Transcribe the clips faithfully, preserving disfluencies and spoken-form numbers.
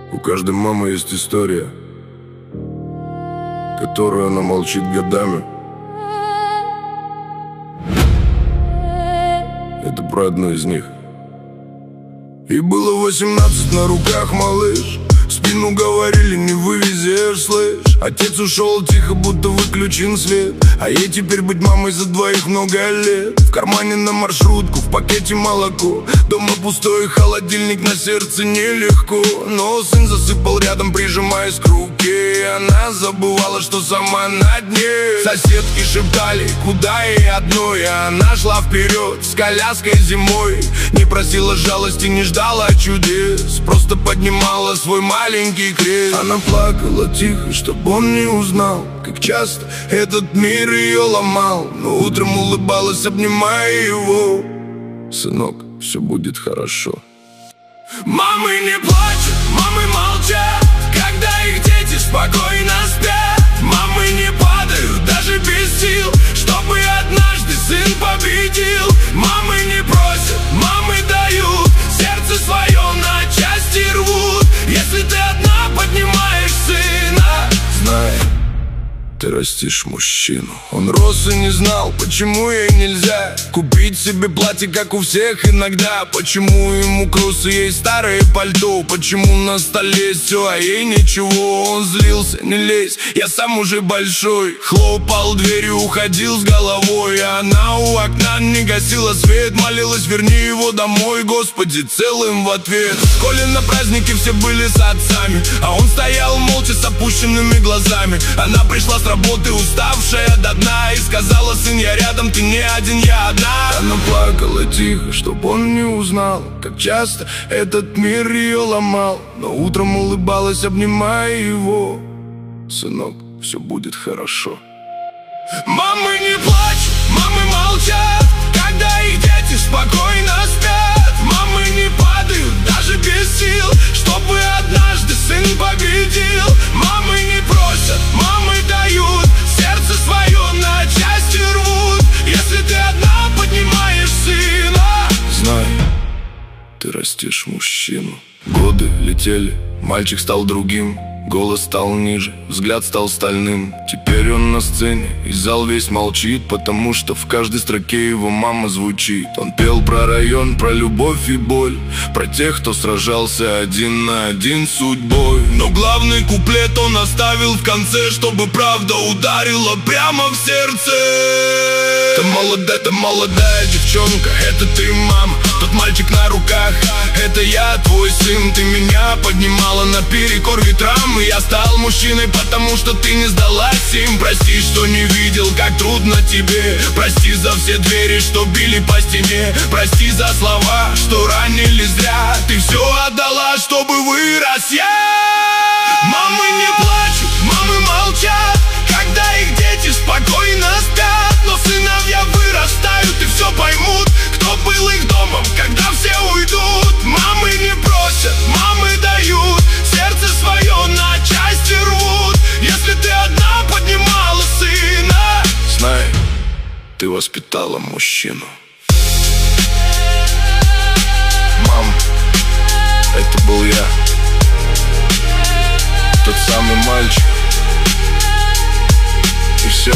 У каждой мамы есть история, которую она молчит годами. Это про одну из них. И было восемнадцать, на руках малыш. В спину говорили, не вывезешь, слышь. Отец ушел тихо, будто выключен свет. А ей теперь быть мамой за двоих много лет. В кармане на маршрутку, в пакете молоко. Дома пустой холодильник, на сердце нелегко. Но сын засыпал рядом, прижимаясь к руке. И она забывала, что сама на дне. Соседки шептали, куда ей одной. И она шла вперед с коляской зимой. Не просила жалости, не ждала чудес. Просто поднимала свой маленький крест. Она плакала тихо, чтоб он не узнал, как часто этот мир ее ломал. Но утром улыбалась, обнимая его. Сынок, все будет хорошо. Мамы не плачут, мамы молчат, когда их дети спокойно спят. Мамы не падают, даже без сил, чтобы однажды сын победил. Мамы не просят, мамы дают, сердце свое на части рвут. Если ты одна поднимаешь сына, знай, ты растишь мужчину. Он рос и не знал, почему ей нельзя купить себе платье, как у всех иногда. Почему ему крусы, ей старое пальто. Почему на столе все, а ей ничего. Он злился, не лезь, я сам уже большой. Хлопал дверью, уходил с головой. А она у окна не гасила свет. Молилась, верни его домой, Господи, целым в ответ. В школе на празднике все были с отцами, а он стоял молча с опущенными глазами. Она пришла с работы, уставшая до дна, и сказала: сын, я рядом, ты не один, я одна. Она плакала тихо, чтоб он не узнал, как часто этот мир ее ломал. Но утром улыбалась, обнимая его. Сынок, все будет хорошо. Мамы не плачут, мамы молчат, когда их дети спокойно спят. Мамы не падают, даже без сил, чтобы однажды сын победил. Мамы не просят, мамы дают, сердце свое на части рвут. Если ты одна поднимаешь сына, знай, ты растишь мужчину. Годы летели, мальчик стал другим. Голос стал ниже, взгляд стал стальным. Теперь он на сцене, и зал весь молчит, потому что в каждой строке его мама звучит. Он пел про район, про любовь и боль, про тех, кто сражался один на один с судьбой. Но главный куплет он оставил в конце, чтобы правда ударила прямо в сердце. Ты молодая, ты молодая девчонка, это ты, мама. Тот мальчик на руках, это я, твой сын. Ты меня поднимала наперекор ветрам, и я стал мужчиной, потому что ты не сдалась им. Прости, что не видел, как трудно тебе. Прости за все двери, что били по стене. Прости за слова, что ранили зря. Ты все отдала, чтобы вырос я. Мамы не плачут, мамы молчат, когда их дети спокойно спят. Но сыновья вырастают и все поймут, кто был их домом, когда все уйдут. Мамы не просят, мамы дают, сердце свое на части рвут. Если ты одна поднимала сына, знай, ты воспитала мужчину. Мам, это был я, тот самый мальчик. И все,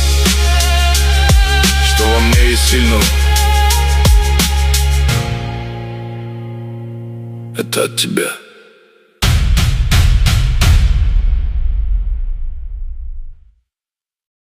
что во мне есть сильного, это от тебя.